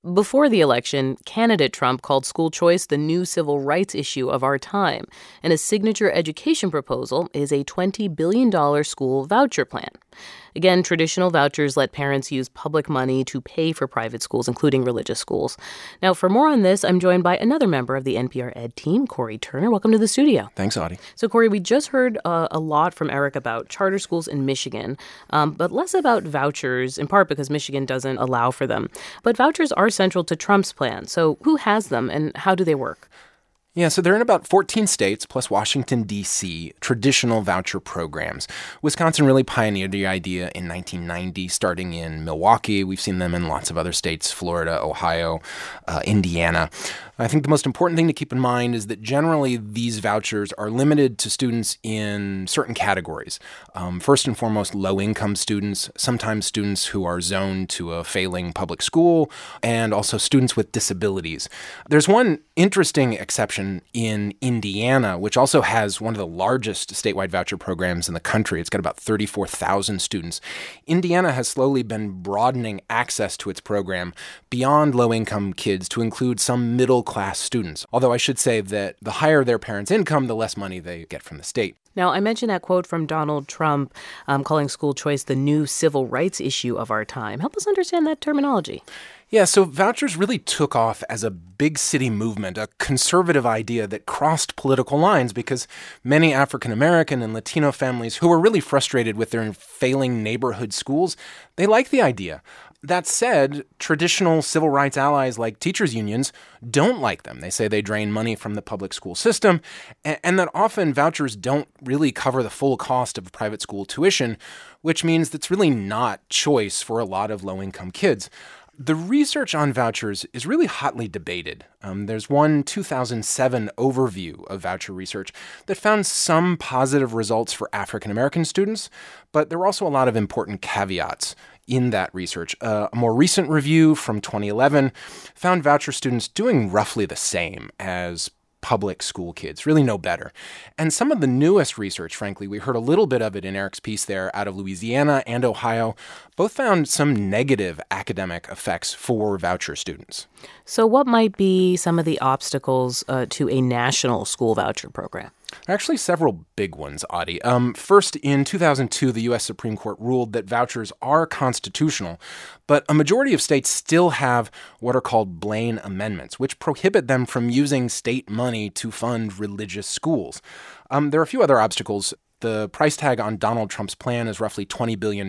Before the election, candidate Trump called school choice the new civil rights issue of our time, and his signature education proposal is a $20 billion school voucher plan. Again, traditional vouchers let parents use public money to pay for private schools, including religious schools. Now, for more on this, I'm joined by another member of the NPR Ed team, Cory Turner. Welcome to the studio. Thanks, Audie. So, Cory, we just heard a lot from Eric about charter schools in Michigan, but less about vouchers, in part because Michigan doesn't allow for them. But vouchers are central to Trump's plan. So who has them and how do they work? Yeah, so they're in about 14 states, plus Washington, D.C., traditional voucher programs. Wisconsin really pioneered the idea in 1990, starting in Milwaukee. We've seen them in lots of other states, Florida, Ohio, Indiana. I think the most important thing to keep in mind is that generally these vouchers are limited to students in certain categories. First and foremost, low-income students, sometimes students who are zoned to a failing public school, and also students with disabilities. There's one interesting exception in Indiana, which also has one of the largest statewide voucher programs in the country. It's got about 34,000 students. Indiana has slowly been broadening access to its program beyond low-income kids to include some middle-class students. Although I should say that the higher their parents' income, the less money they get from the state. Now, I mentioned that quote from Donald Trump calling school choice the new civil rights issue of our time. Help us understand that terminology. Yeah, so vouchers really took off as a big city movement, a conservative idea that crossed political lines because many African American and Latino families who were really frustrated with their failing neighborhood schools, they liked the idea. That said, traditional civil rights allies like teachers' unions don't like them. They say they drain money from the public school system and that often vouchers don't really cover the full cost of private school tuition, which means that's really not choice for a lot of low-income kids. The research on vouchers is really hotly debated. There's one 2007 overview of voucher research that found some positive results for African American students, but there were also a lot of important caveats in that research. A more recent review from 2011 found voucher students doing roughly the same as public school kids, really no better. And some of the newest research, frankly, we heard a little bit of it in Eric's piece there out of Louisiana and Ohio, both found some negative academic effects for voucher students. So what might be some of the obstacles to a national school voucher program? Actually, several big ones, Audie. First, in 2002, the U.S. Supreme Court ruled that vouchers are constitutional, but a majority of states still have what are called Blaine amendments, which prohibit them from using state money to fund religious schools. There are a few other obstacles. The price tag on Donald Trump's plan is roughly $20 billion.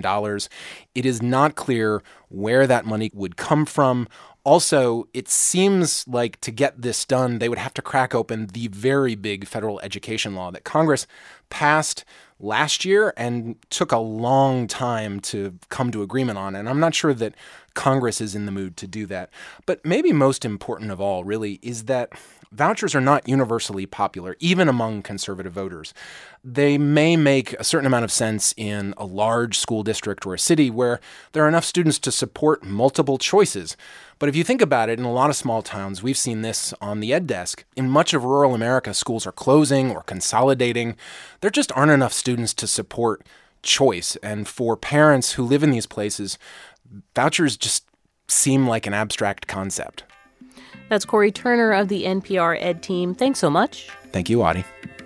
It is not clear where that money would come from. Also, it seems like to get this done, they would have to crack open the very big federal education law that Congress passed last year and took a long time to come to agreement on. And I'm not sure that Congress is in the mood to do that. But maybe most important of all, really, is that vouchers are not universally popular, even among conservative voters. They may make a certain amount of sense in a large school district or a city where there are enough students to support multiple choices. But if you think about it, in a lot of small towns, we've seen this on the Ed Desk. In much of rural America, schools are closing or consolidating. There just aren't enough students to support choice. And for parents who live in these places, vouchers just seem like an abstract concept. That's Cory Turner of the NPR Ed team. Thanks so much. Thank you, Audie.